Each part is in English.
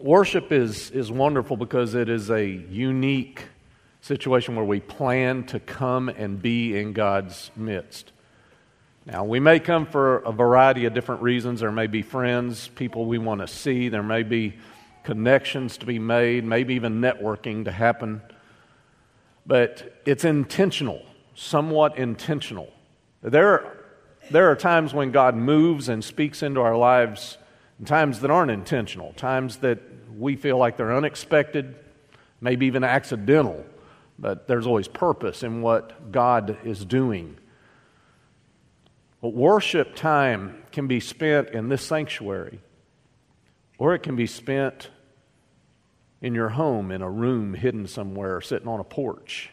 Worship is wonderful because it is a unique situation where we plan to come and be in God's midst. Now, we may come for a variety of different reasons. There may be friends, people we want to see. There may be connections to be made, maybe even networking to happen. But it's intentional, somewhat intentional. There are times when God moves and speaks into our lives, and times that aren't intentional, times that we feel like they're unexpected, maybe even accidental, but there's always purpose in what God is doing. But worship time can be spent in this sanctuary, or it can be spent in your home, in a room hidden somewhere, sitting on a porch.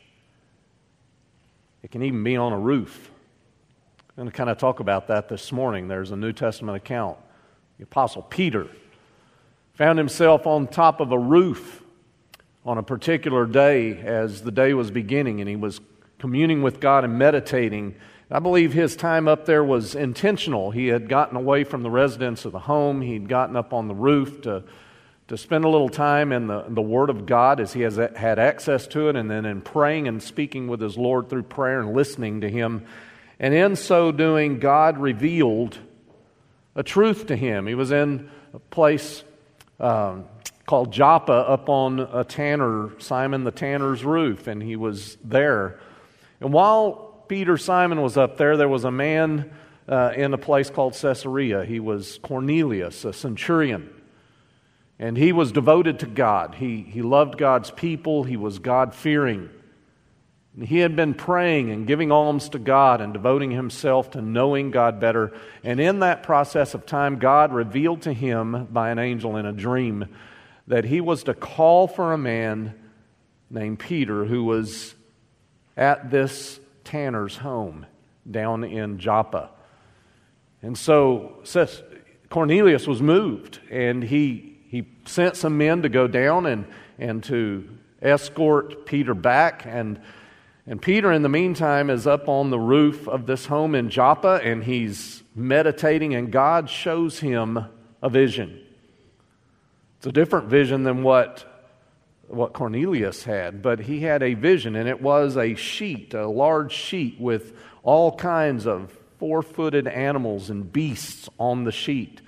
It can even be on a roof. I'm going to kind of talk about that this morning. There's a New Testament account. The Apostle Peter found himself on top of a roof on a particular day as the day was beginning, and he was communing with God and meditating. I believe his time up there was intentional. He had gotten away from the residence of the home. He'd gotten up on the roof to spend a little time in the Word of God as he had access to it, and then in praying and speaking with his Lord through prayer and listening to Him. And in so doing, God revealed a truth to him. He was in a place called Joppa up on a tanner, Simon the tanner's roof, and he was there. And while Simon was up there was a man in a place called Caesarea. He was Cornelius, a centurion. And he was devoted to God. He loved God's people. He was God-fearing. He had been praying and giving alms to God and devoting himself to knowing God better. And in that process of time, God revealed to him by an angel in a dream that he was to call for a man named Peter who was at this tanner's home down in Joppa. And so Cornelius was moved, and he sent some men to go down and to escort Peter back. And Peter, in the meantime, is up on the roof of this home in Joppa, and he's meditating, and God shows him a vision. It's a different vision than what Cornelius had, but he had a vision, and it was a sheet, a large sheet with all kinds of four-footed animals and beasts on the sheet.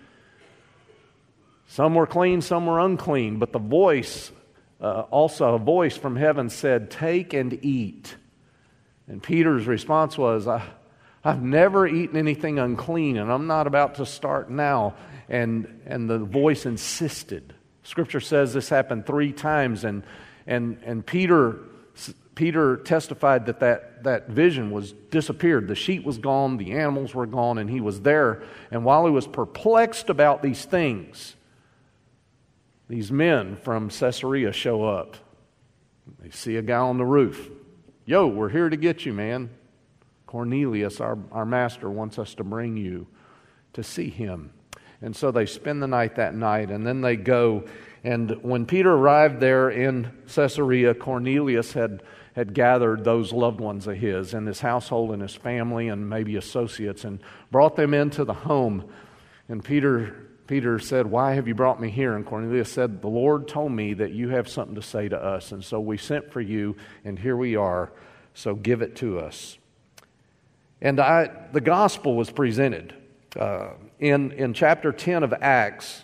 Some were clean, some were unclean, but the voice, also a voice from heaven said, "Take and eat." And Peter's response was, I've never eaten anything unclean, and I'm not about to start now. And the voice insisted. Scripture says this happened 3 times, and Peter testified that vision was disappeared. The sheet was gone, the animals were gone, and he was there. And while he was perplexed about these things, these men from Caesarea show up. They see a guy on the roof. "Yo, we're here to get you, man. Cornelius, our master, wants us to bring you to see him." And so they spend the night that night, and then they go. And when Peter arrived there in Caesarea, Cornelius had gathered those loved ones of his and his household and his family and maybe associates and brought them into the home. And Peter said, "Why have you brought me here?" And Cornelius said, "The Lord told me that you have something to say to us, and so we sent for you, and here we are, so give it to us." And the gospel was presented. In chapter 10 of Acts,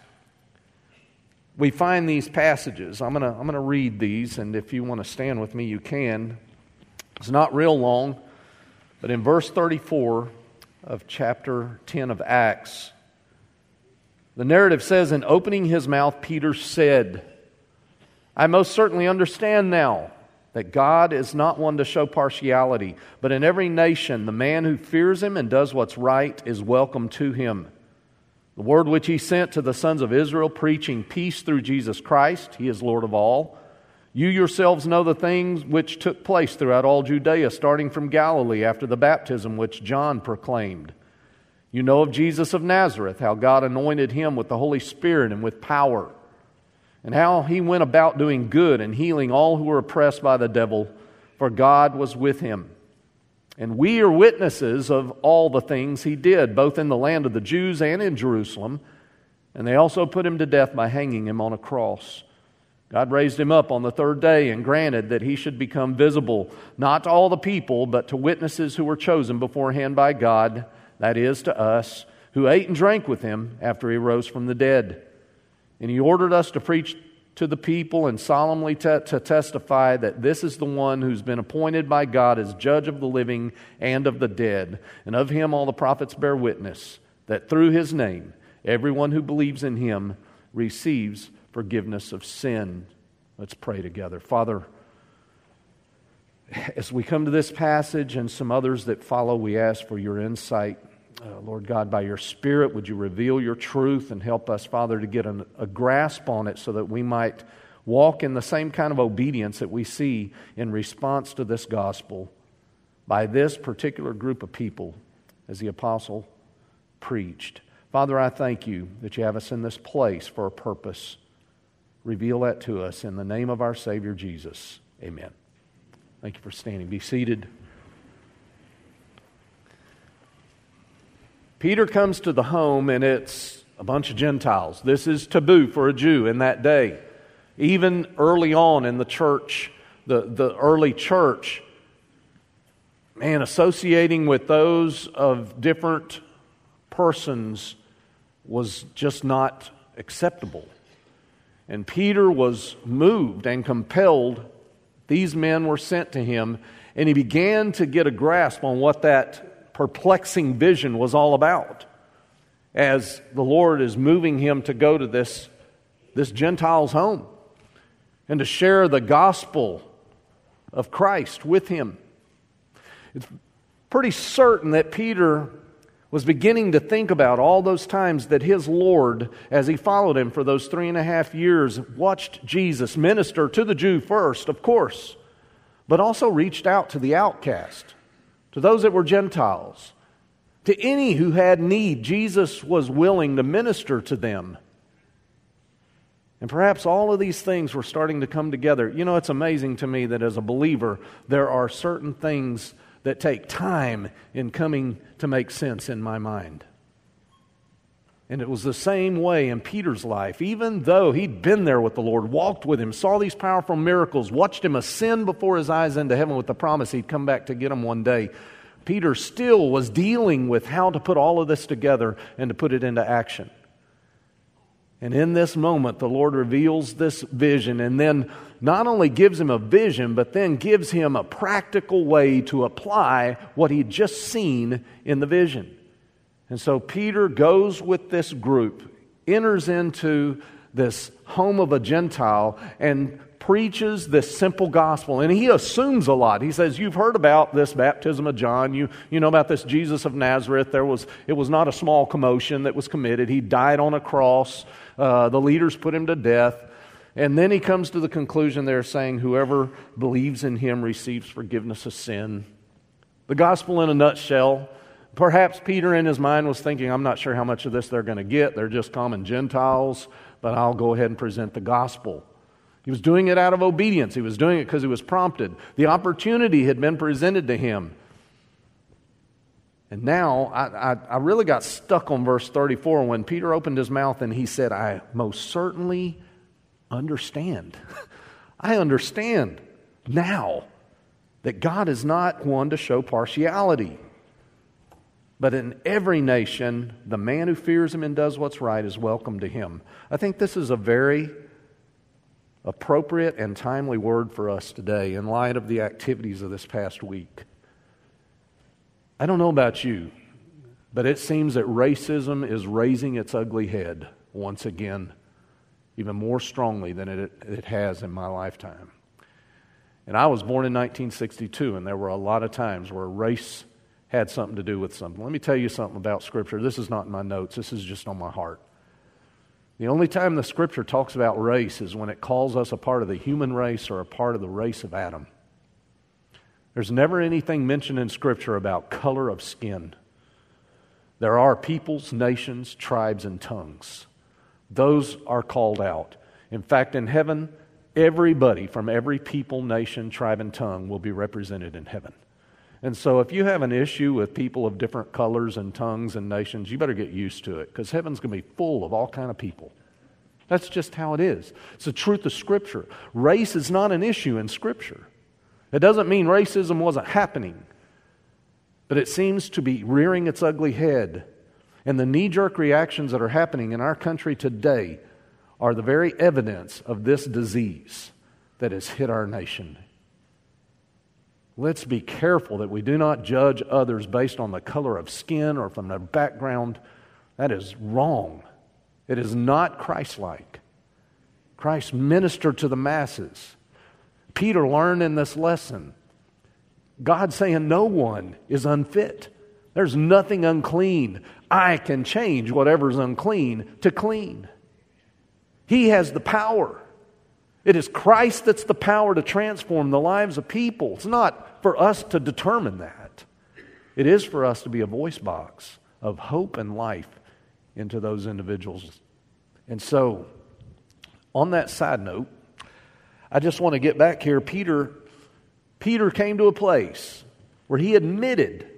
we find these passages. I'm gonna read these, and if you want to stand with me, you can. It's not real long, but in verse 34 of chapter 10 of Acts, the narrative says, "In opening his mouth, Peter said, 'I most certainly understand now that God is not one to show partiality, but in every nation the man who fears him and does what's right is welcome to him. The word which he sent to the sons of Israel, preaching peace through Jesus Christ, he is Lord of all. You yourselves know the things which took place throughout all Judea, starting from Galilee after the baptism which John proclaimed. You know of Jesus of Nazareth, how God anointed him with the Holy Spirit and with power, and how he went about doing good and healing all who were oppressed by the devil, for God was with him. And we are witnesses of all the things he did, both in the land of the Jews and in Jerusalem, and they also put him to death by hanging him on a cross. God raised him up on the third day and granted that he should become visible, not to all the people, but to witnesses who were chosen beforehand by God, that is, to us, who ate and drank with him after he rose from the dead. And he ordered us to preach to the people and solemnly to testify that this is the one who's been appointed by God as judge of the living and of the dead. And of him all the prophets bear witness, that through his name everyone who believes in him receives forgiveness of sin. Let's pray together. Father, as we come to this passage and some others that follow, we ask for your insight. Lord God, by your Spirit, would you reveal your truth and help us, Father, to get a grasp on it so that we might walk in the same kind of obedience that we see in response to this gospel by this particular group of people as the apostle preached. Father, I thank you that you have us in this place for a purpose. Reveal that to us in the name of our Savior Jesus. Amen. Thank you for standing. Be seated. Peter comes to the home and it's a bunch of Gentiles. This is taboo for a Jew in that day. Even early on in the church, the early church, associating with those of different persons was just not acceptable. And Peter was moved and compelled. These men were sent to him, and he began to get a grasp on what that perplexing vision was all about as the Lord is moving him to go to this Gentile's home and to share the gospel of Christ with him. It's pretty certain that Peter was beginning to think about all those times that his Lord, as he followed him for those 3.5 years, watched Jesus minister to the Jew first, of course, but also reached out to the outcast, to those that were Gentiles, to any who had need. Jesus was willing to minister to them. And perhaps all of these things were starting to come together. You know, it's amazing to me that as a believer, there are certain things that take time in coming to make sense in my mind. And it was the same way in Peter's life. Even though he'd been there with the Lord, walked with him, saw these powerful miracles, watched him ascend before his eyes into heaven with the promise he'd come back to get him one day, Peter still was dealing with how to put all of this together and to put it into action. And in this moment, the Lord reveals this vision and then not only gives him a vision, but then gives him a practical way to apply what he'd just seen in the vision. And so Peter goes with this group, enters into this home of a Gentile, and preaches this simple gospel. And he assumes a lot. He says, you've heard about this baptism of John. You know about this Jesus of Nazareth. It was not a small commotion that was committed. He died on a cross. The leaders put him to death. And then he comes to the conclusion there saying, whoever believes in him receives forgiveness of sin. The gospel in a nutshell. Perhaps Peter in his mind was thinking, I'm not sure how much of this they're going to get. They're just common Gentiles, but I'll go ahead and present the gospel. He was doing it out of obedience. He was doing it because he was prompted. The opportunity had been presented to him. And now, I really got stuck on verse 34 when Peter opened his mouth and he said, I most certainly understand. I understand now that God is not one to show partiality. But in every nation, the man who fears him and does what's right is welcome to him. I think this is a very appropriate and timely word for us today in light of the activities of this past week. I don't know about you, but it seems that racism is raising its ugly head once again, even more strongly than it has in my lifetime. And I was born in 1962, and there were a lot of times where race had something to do with something. Let me tell you something about Scripture. This is not in my notes. This is just on my heart. The only time the Scripture talks about race is when it calls us a part of the human race or a part of the race of Adam. There's never anything mentioned in Scripture about color of skin. There are peoples, nations, tribes, and tongues. Those are called out. In fact, in heaven, everybody from every people, nation, tribe, and tongue will be represented in heaven. And so if you have an issue with people of different colors and tongues and nations, you better get used to it, because heaven's going to be full of all kind of people. That's just how it is. It's the truth of Scripture. Race is not an issue in Scripture. It doesn't mean racism wasn't happening, but it seems to be rearing its ugly head. And the knee-jerk reactions that are happening in our country today are the very evidence of this disease that has hit our nation. Let's be careful that we do not judge others based on the color of skin or from their background. That is wrong. It is not Christ-like. Christ ministered to the masses. Peter learned in this lesson, God saying no one is unfit. There's nothing unclean. I can change whatever's unclean to clean. He has the power. It is Christ that's the power to transform the lives of people. It's not for us to determine that. It is for us to be a voice box of hope and life into those individuals. And so, on that side note, I just want to get back here. Peter came to a place where he admitted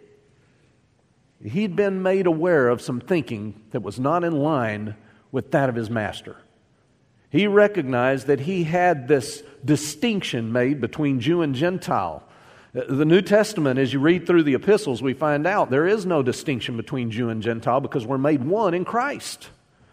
he'd been made aware of some thinking that was not in line with that of his master. He recognized that he had this distinction made between Jew and Gentile. The New Testament, as you read through the epistles, we find out there is no distinction between Jew and Gentile because we're made one in Christ.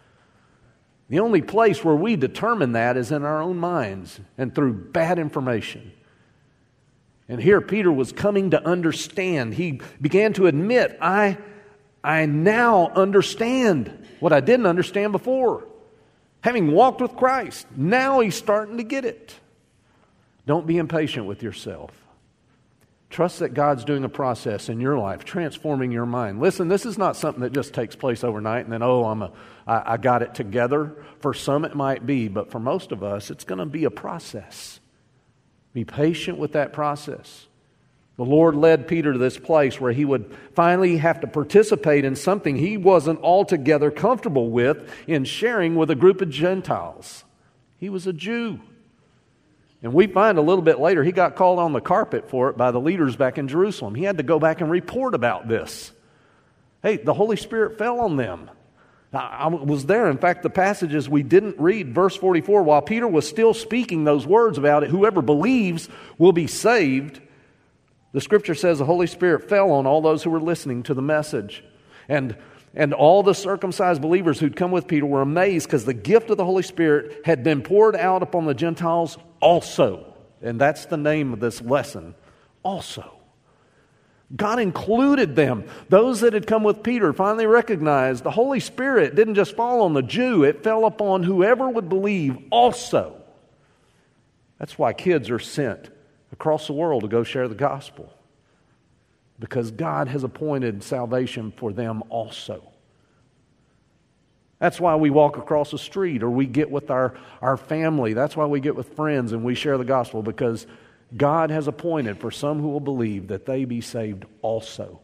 The only place where we determine that is in our own minds and through bad information. And here Peter was coming to understand. He began to admit, I now understand what I didn't understand before. Having walked with Christ, now he's starting to get it. Don't be impatient with yourself. Trust that God's doing a process in your life, transforming your mind. Listen, this is not something that just takes place overnight and then, I got it together. For some it might be, but for most of us, it's going to be a process. Be patient with that process. The Lord led Peter to this place where he would finally have to participate in something he wasn't altogether comfortable with in sharing with a group of Gentiles. He was a Jew. And we find a little bit later he got called on the carpet for it by the leaders back in Jerusalem. He had to go back and report about this. Hey, the Holy Spirit fell on them. I was there. In fact, the passages we didn't read, verse 44, while Peter was still speaking those words about it, whoever believes will be saved. The Scripture says the Holy Spirit fell on all those who were listening to the message. And all the circumcised believers who'd come with Peter were amazed because the gift of the Holy Spirit had been poured out upon the Gentiles also. And that's the name of this lesson, also. God included them. Those that had come with Peter finally recognized the Holy Spirit didn't just fall on the Jew, it fell upon whoever would believe also. That's why kids are sent across the world to go share the gospel. Because God has appointed salvation for them also. That's why we walk across the street or we get with our family. That's why we get with friends and we share the gospel, because God has appointed for some who will believe that they be saved also.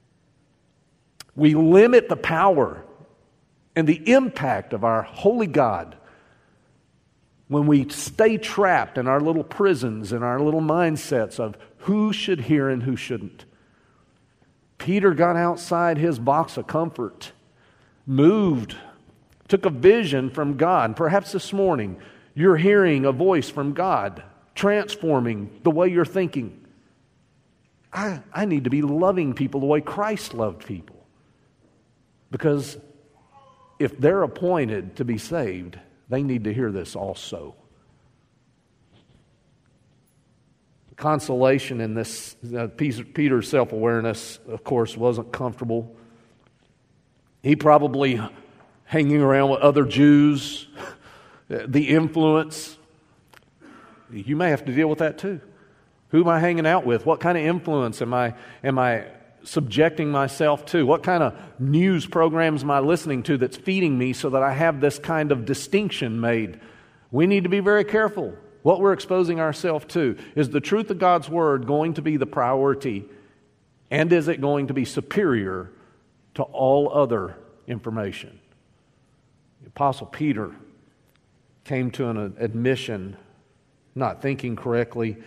We limit the power and the impact of our holy God when we stay trapped in our little prisons and our little mindsets of who should hear and who shouldn't. Peter got outside his box of comfort, moved, took a vision from God. Perhaps this morning you're hearing a voice from God transforming the way you're thinking. I need to be loving people the way Christ loved people. Because if they're appointed to be saved, they need to hear this also. Consolation in this, Peter's self-awareness, of course, wasn't comfortable. He probably hanging around with other Jews, the influence. You may have to deal with that too. Who am I hanging out with? What kind of influence am I subjecting myself to? What kind of news programs am I listening to that's feeding me so that I have this kind of distinction made? We need to be very careful what we're exposing ourselves to. Is the truth of God's Word going to be the priority? And is it going to be superior to all other information? The Apostle Peter came to an admission, not thinking correctly.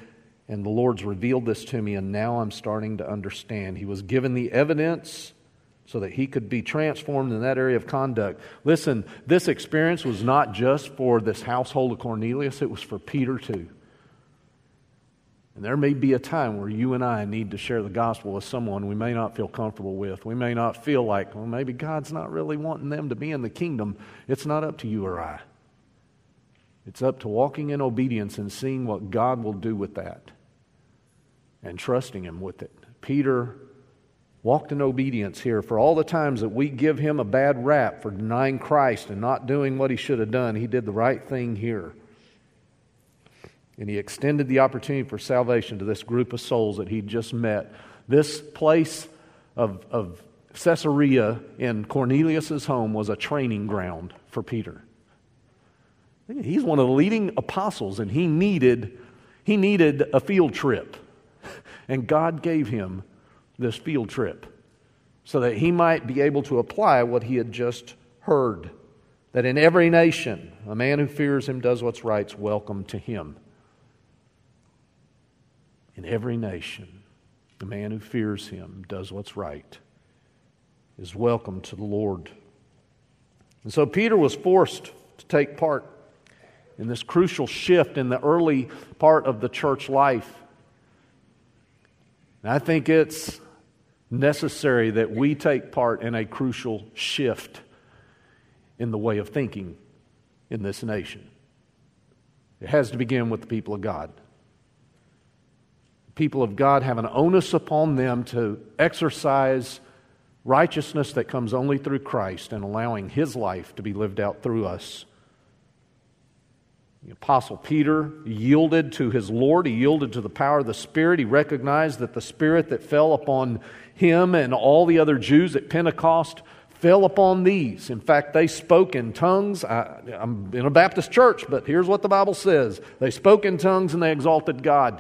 And the Lord's revealed this to me, and now I'm starting to understand. He was given the evidence so that he could be transformed in that area of conduct. Listen, this experience was not just for this household of Cornelius, it was for Peter too. And there may be a time where you and I need to share the gospel with someone we may not feel comfortable with. We may not feel like, well, maybe God's not really wanting them to be in the kingdom. It's not up to you or I. It's up to walking in obedience and seeing what God will do with that and trusting Him with it. Peter walked in obedience here. For all the times that we give him a bad rap for denying Christ and not doing what he should have done, he did the right thing here. And he extended the opportunity for salvation to this group of souls that he'd just met. This place of Caesarea in Cornelius' home was a training ground for Peter. He's one of the leading apostles, and he needed a field trip. And God gave him this field trip so that he might be able to apply what he had just heard. That in every nation, a man who fears him does what's right is welcome to him. In every nation, the man who fears him does what's right is welcome to the Lord. And so Peter was forced to take part in this crucial shift in the early part of the church life. And I think it's necessary that we take part in a crucial shift in the way of thinking in this nation. It has to begin with the people of God. The people of God have an onus upon them to exercise righteousness that comes only through Christ and allowing His life to be lived out through us. The Apostle Peter yielded to his Lord. He yielded to the power of the Spirit. He recognized that the Spirit that fell upon him and all the other Jews at Pentecost fell upon these. In fact, they spoke in tongues. I'm in a Baptist church, but here's what the Bible says. They spoke in tongues and they exalted God.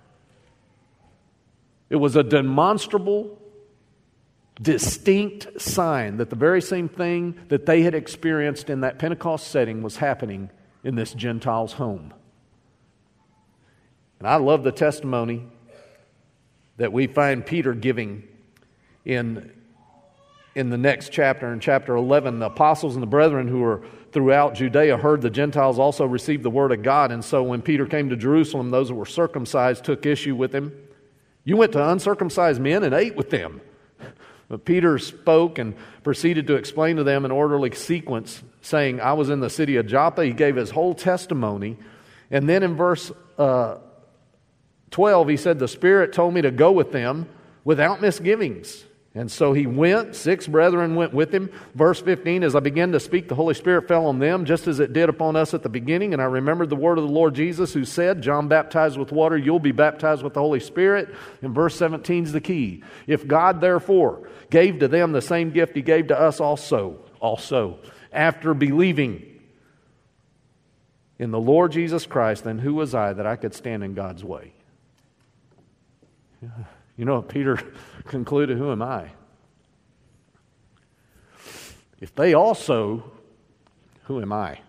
It was a demonstrable, distinct sign that the very same thing that they had experienced in that Pentecost setting was happening in this Gentile's home. And I love the testimony that we find Peter giving in the next chapter. In chapter 11, the apostles and the brethren who were throughout Judea heard the Gentiles also received the word of God. And so when Peter came to Jerusalem, those that were circumcised took issue with him. You went to uncircumcised men and ate with them. But Peter spoke and proceeded to explain to them in orderly sequence, saying, I was in the city of Joppa. He gave his whole testimony. And then in verse 12, he said, the Spirit told me to go with them without misgivings. And so he went. 6 brethren went with him. Verse 15, as I began to speak, the Holy Spirit fell on them, just as it did upon us at the beginning. And I remembered the word of the Lord Jesus, who said, John baptized with water, you'll be baptized with the Holy Spirit. And verse 17 is the key. If God, therefore, gave to them the same gift He gave to us also, after believing in the Lord Jesus Christ, then who was I that I could stand in God's way? You know what Peter concluded? Who am I? If they also, who am I?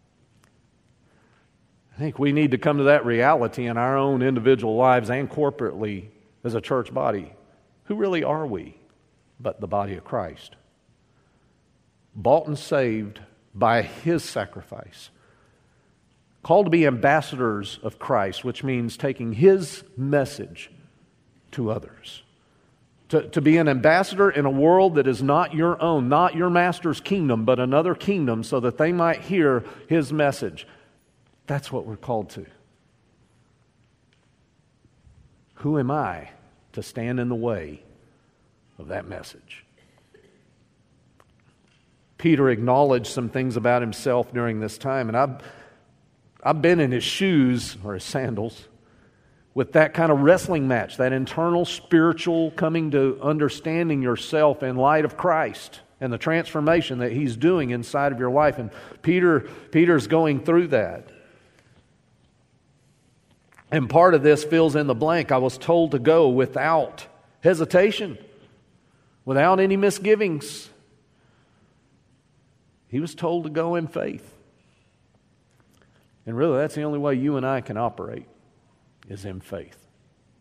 I think we need to come to that reality in our own individual lives and corporately as a church body. Who really are we but the body of Christ? Bought and saved by His sacrifice. Called to be ambassadors of Christ, which means taking His message to others. To be an ambassador in a world that is not your own, not your master's kingdom, but another kingdom, so that they might hear His message. That's what we're called to. Who am I to stand in the way of that message? Peter acknowledged some things about himself during this time, and I've been in his shoes, or his sandals, with that kind of wrestling match, that internal spiritual coming to understanding yourself in light of Christ and the transformation that He's doing inside of your life. And Peter's going through that. And part of this fills in the blank. I was told to go without hesitation, without any misgivings. He was told to go in faith. And really, that's the only way you and I can operate, is in faith.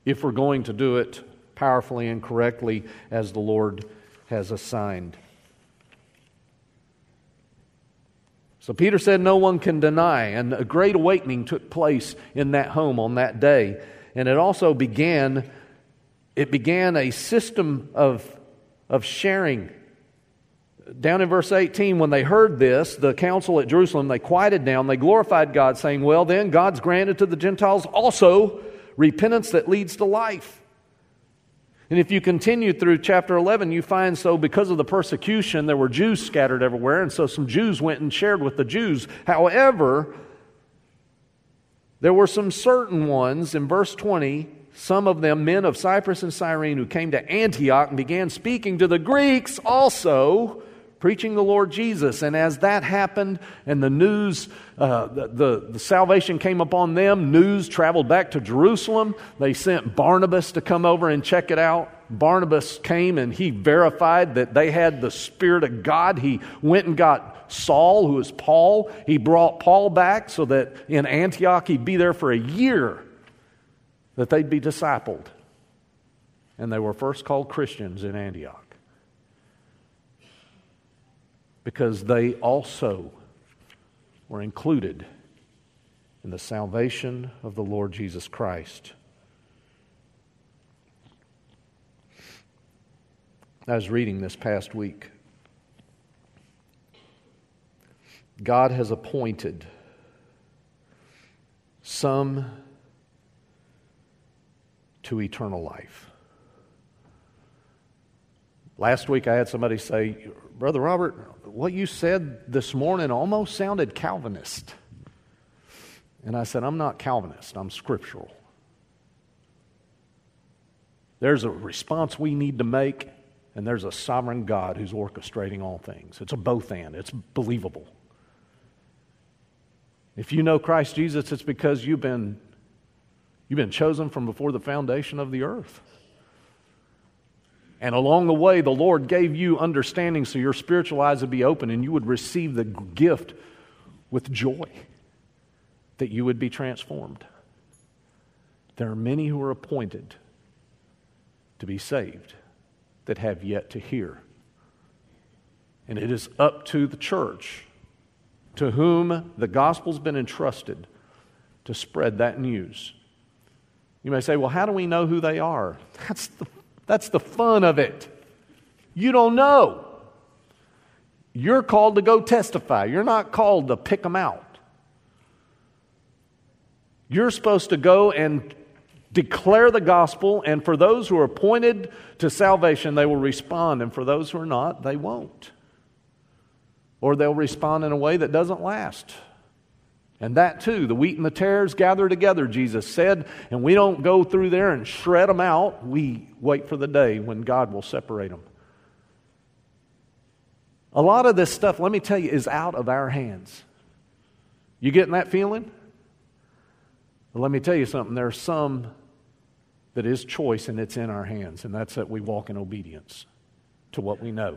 if we're going to do it powerfully and correctly as the Lord has assigned. So Peter said no one can deny, and a great awakening took place in that home on that day. And it also began a system of sharing. Down in verse 18, when they heard this, the council at Jerusalem, they quieted down, they glorified God, saying, well then, God's granted to the Gentiles also repentance that leads to life. And if you continue through chapter 11, you find so because of the persecution, there were Jews scattered everywhere, and so some Jews went and shared with the Jews. However, there were some certain ones, in verse 20, some of them men of Cyprus and Cyrene who came to Antioch and began speaking to the Greeks also, preaching the Lord Jesus. And as that happened and the news, the salvation came upon them, news traveled back to Jerusalem. They sent Barnabas to come over and check it out. Barnabas came and he verified that they had the Spirit of God. He went and got Saul, who is Paul. He brought Paul back so that in Antioch he'd be there for a year, that they'd be discipled. And they were first called Christians in Antioch, because they also were included in the salvation of the Lord Jesus Christ. I was reading this past week. God has appointed some to eternal life. Last week I had somebody say, Brother Robert, what you said this morning almost sounded Calvinist. And I said, I'm not Calvinist, I'm scriptural. There's a response we need to make, and there's a sovereign God who's orchestrating all things. It's a both and. It's believable. If you know Christ Jesus, it's because you've been chosen from before the foundation of the earth. And along the way, the Lord gave you understanding so your spiritual eyes would be open and you would receive the gift with joy, that you would be transformed. There are many who are appointed to be saved that have yet to hear. And it is up to the church, to whom the gospel's been entrusted, to spread that news. You may say, well, how do we know who they are? That's the fun of it. You don't know. You're called to go testify. You're not called to pick them out. You're supposed to go and declare the gospel, and for those who are appointed to salvation, they will respond, and for those who are not, they won't. Or they'll respond in a way that doesn't last. And that too, the wheat and the tares gather together, Jesus said, and we don't go through there and shred them out. We wait for the day when God will separate them. A lot of this stuff, let me tell you, is out of our hands. You getting that feeling? Well, let me tell you something. There's some that is choice, and it's in our hands, and that's that we walk in obedience to what we know.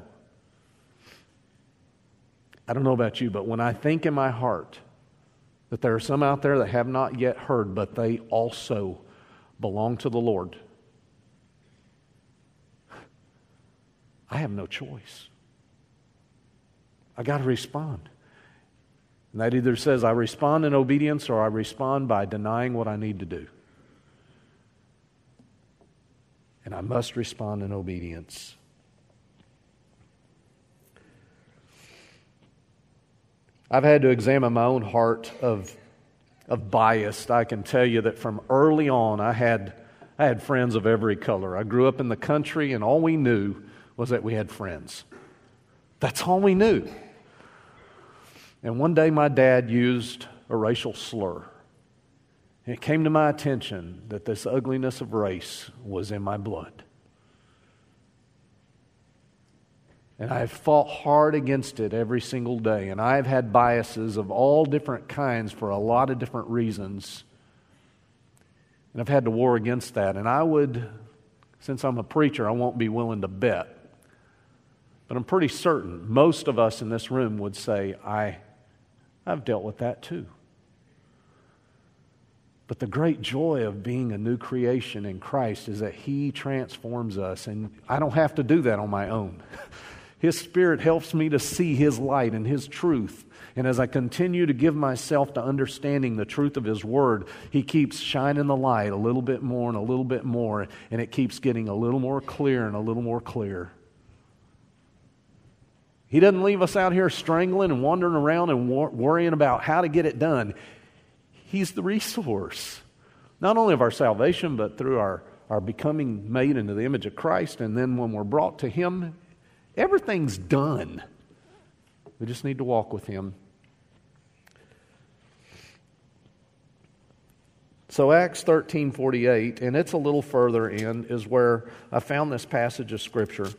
I don't know about you, but when I think in my heart that there are some out there that have not yet heard, but they also belong to the Lord, I have no choice. I got to respond. And that either says I respond in obedience or I respond by denying what I need to do. And I must respond in obedience. I've had to examine my own heart of bias. I can tell you that from early on, I had friends of every color. I grew up in the country, and all we knew was that we had friends. That's all we knew. And one day my dad used a racial slur. And it came to my attention that this ugliness of race was in my blood. And I've fought hard against it every single day. And I've had biases of all different kinds for a lot of different reasons. And I've had to war against that. And I would, since I'm a preacher, I won't be willing to bet. But I'm pretty certain most of us in this room would say, I've dealt with that too. But the great joy of being a new creation in Christ is that He transforms us, and I don't have to do that on my own. His Spirit helps me to see His light and His truth. And as I continue to give myself to understanding the truth of His Word, He keeps shining the light a little bit more and a little bit more, and it keeps getting a little more clear and a little more clear. He doesn't leave us out here strangling and wandering around and worrying about how to get it done. He's the resource, not only of our salvation, but through our becoming made into the image of Christ. And then when we're brought to Him, everything's done. We just need to walk with Him. So Acts 13:48, and it's a little further in, is where I found this passage of Scripture.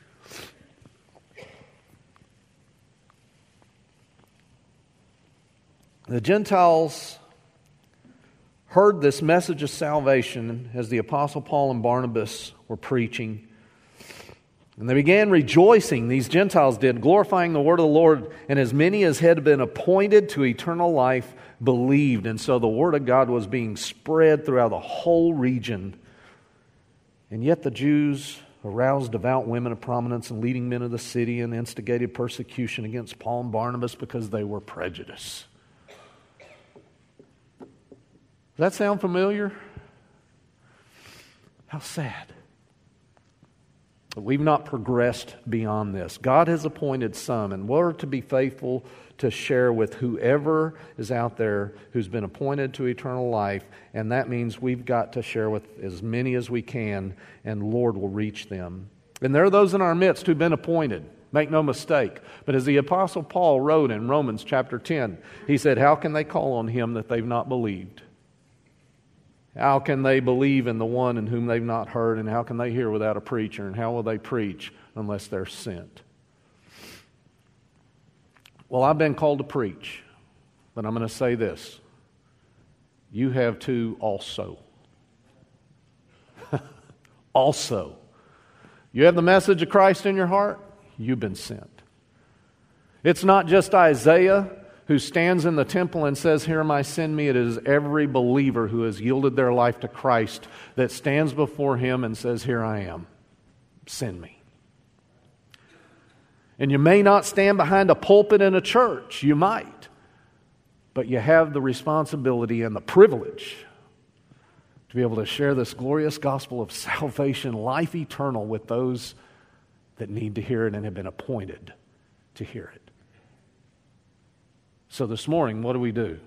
The Gentiles heard this message of salvation as the Apostle Paul and Barnabas were preaching. And they began rejoicing, these Gentiles did, glorifying the word of the Lord, and as many as had been appointed to eternal life believed. And so the word of God was being spread throughout the whole region. And yet the Jews aroused devout women of prominence and leading men of the city and instigated persecution against Paul and Barnabas because they were prejudiced. Does that sound familiar? How sad. But we've not progressed beyond this. God has appointed some, and we're to be faithful to share with whoever is out there who's been appointed to eternal life, and that means we've got to share with as many as we can, and the Lord will reach them. And there are those in our midst who've been appointed. Make no mistake. But as the Apostle Paul wrote in Romans chapter 10, he said, how can they call on Him that they've not believed? How can they believe in the one in whom they've not heard? And how can they hear without a preacher? And how will they preach unless they're sent? Well, I've been called to preach, but I'm going to say this. You have too also. Also. You have the message of Christ in your heart? You've been sent. It's not just Isaiah who stands in the temple and says, here am I, send me. It is every believer who has yielded their life to Christ that stands before Him and says, here I am, send me. And you may not stand behind a pulpit in a church, you might, but you have the responsibility and the privilege to be able to share this glorious gospel of salvation, life eternal, with those that need to hear it and have been appointed to hear it. So this morning, what do?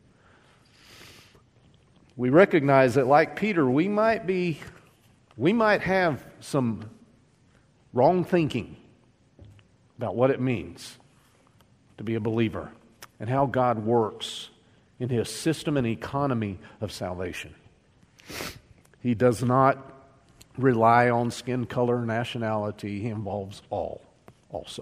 We recognize that, like Peter, we might have some wrong thinking about what it means to be a believer and how God works in His system and economy of salvation. He does not rely on skin color, nationality. He involves all also.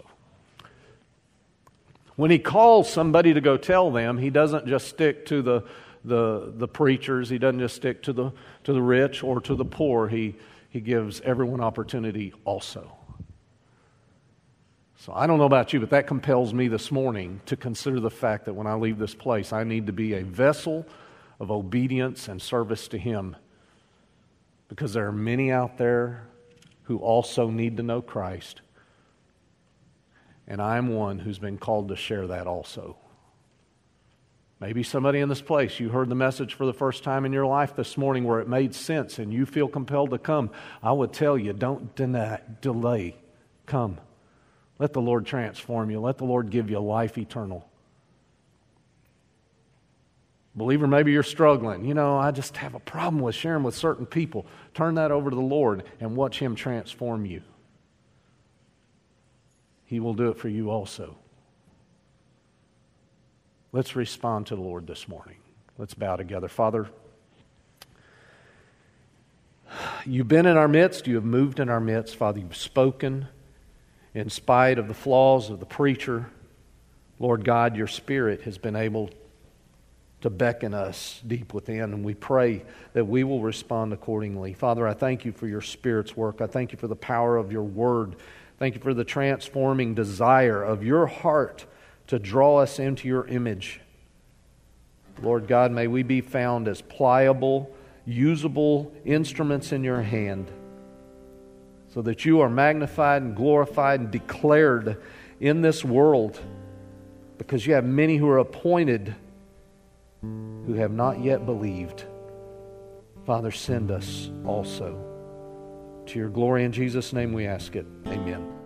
When He calls somebody to go tell them, He doesn't just stick to the preachers. He doesn't just stick to the rich or to the poor. He gives everyone opportunity also. So I don't know about you, but that compels me this morning to consider the fact that when I leave this place, I need to be a vessel of obedience and service to Him, because there are many out there who also need to know Christ. And I'm one who's been called to share that also. Maybe somebody in this place, you heard the message for the first time in your life this morning where it made sense and you feel compelled to come. I would tell you, don't delay. Come. Let the Lord transform you. Let the Lord give you life eternal. Believer, maybe you're struggling. I just have a problem with sharing with certain people. Turn that over to the Lord and watch Him transform you. He will do it for you also. Let's respond to the Lord this morning. Let's bow together. Father, You've been in our midst. You have moved in our midst. Father, You've spoken in spite of the flaws of the preacher. Lord God, Your Spirit has been able to beckon us deep within, and we pray that we will respond accordingly. Father, I thank You for Your Spirit's work. I thank You for the power of Your Word. Thank You for the transforming desire of Your heart to draw us into Your image. Lord God, may we be found as pliable, usable instruments in your hand, so that you are magnified and glorified and declared in this world, because you have many who are appointed who have not yet believed. Father, send us also. To your glory, in Jesus' name we ask it. Amen.